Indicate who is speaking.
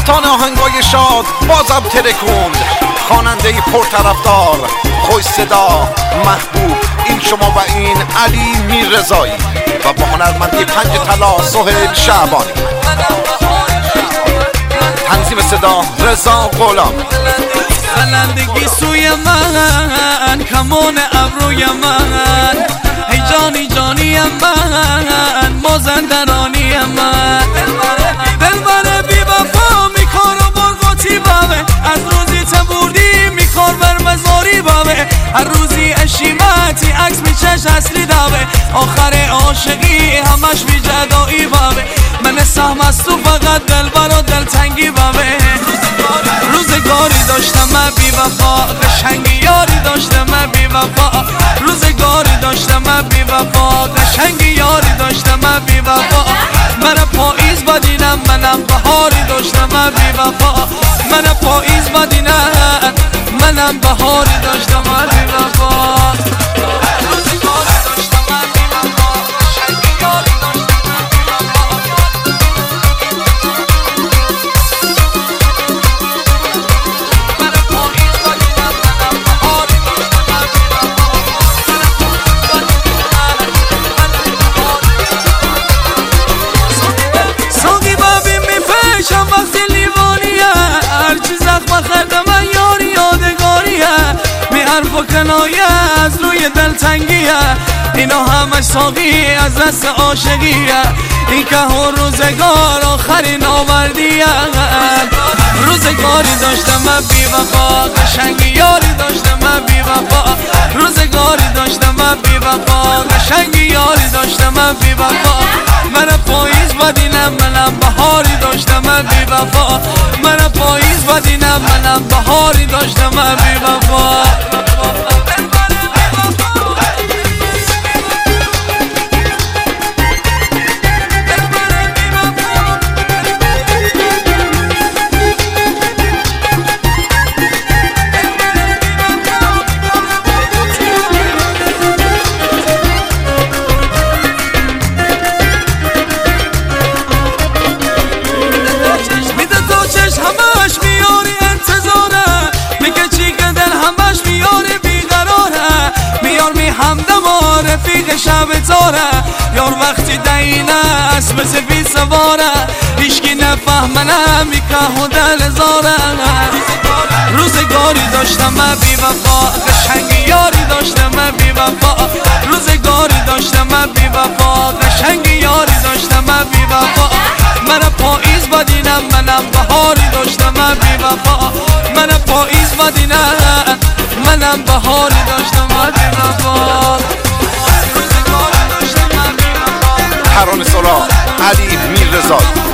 Speaker 1: داستان آهنگای شاد بازم ترکوند، خواننده پرطرفدار، خوش صدا، محبوب، این شما و این علی میررضایی و با هنرمندی 5 طلا سهیل شعبانی. تنظیم صدا رضا غلام.
Speaker 2: بلندگی سوی من، کمان ابروی من، ای جانی جانی من، مازندرانی من، دلبر بی وفا میکار و برگاتی بابه، از روزی تبوردی میکار بر مزاری بابه، هر روزی اشیمتی عکس میچش اصلی دابه، آخر عاشقی همش بی جدایی بابه، من سهم از تو فقط دلبر و دلتنگی بابه. روزگاری داشتم من بی وفا، قشنگی یاری داشتم من بی وفا، روزگاری داشتم من بی وفا، قشنگی یاری داشتم من بی وفا، من پاییز بدینم منم بهاری داشتم من بی وفا، من پاییز بدینم منم بهاری داشتم من بی وفا. کنایه از روی دلتنگیه، اینا همش ساقی از دست عاشقیه، این که هر روزگار آخرین آوردیه. روزگاری داشتم من بی وفا، قشنگی یاری داشتم من بی وفا، روزگاری داشتم من بی وفا، قشنگی یاری داشتم من بی وفا، من پاییز بدینم منم بهاری داشتم من بی وفا، من پاییز بدینم منم بهاری داشتم من بی وفا. رفیق شب تاره یار وقتی دینه اسب سفید سواره، هیچکی نفهمنه میکه و دل زاره. روزگاری داشتم من بی وفا، قشنگی یاری داشتم من بی وفا، روزگاری داشتم من بی وفا، قشنگی یاری داشتم من بی وفا، من پاییز بدینم منم بهاری داشتم من بی وفا، من پاییز بدینم منم بهاری داشتم من بی وفا.
Speaker 1: ترانه سرا علی میررضایی.